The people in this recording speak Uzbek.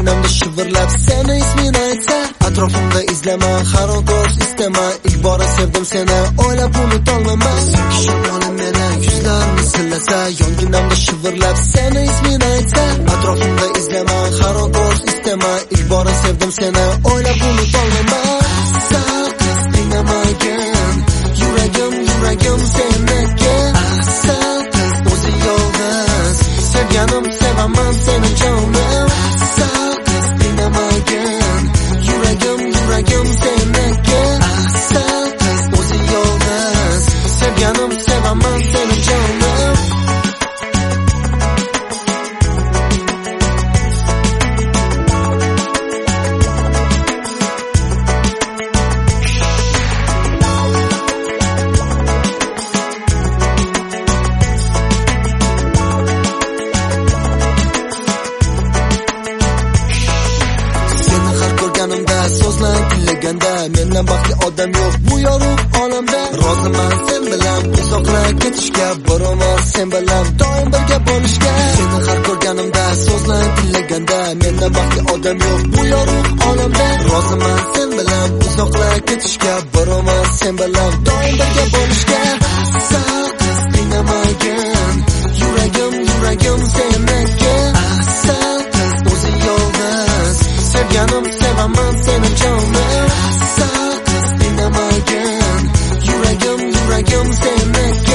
Yonginamda shivirlab seni ismini aytsa, atrofimda izlama, xarotos istama. İlk bora sevdim seni, o'ylab unutolmayman. Senki shamolim meni yuzlarimni sillasa, yonginamda shivirlab seni ismini aytsa, atrofimda izlama, xarotos istama. İlk bora sevdim seni, o'ylab unutolmayman. Asal qiz dinamagin, yuragim seniki. Asal qiz o'zi yolg'iz, sevganim sevaman seni jonim. Asal qiz dinamagin, yuragim seniki. Asal qiz o'zi yolg'iz, sevganim sevaman seni jonim. So'zlar tilaganda mendan baxtli odam yo'q bu yorug' olamda. Roziman sen bilan uzoqlab ketishga, boraman sen bilan doim birga bo'lishga. Seni har ko'rganimda so'zlar tilaganda mendan baxtli odam yo'q bu yorug' olamda. Roziman sen bilan uzoqlab ketishga, boraman sen bilan doim birga bo'lishga. Asal qiz dinamagin, yuragim seniki. Asal qiz o'zi yolg'iz, sevganim sevaman seni jonim. Asal qiz dinamagin, yuragim seniki.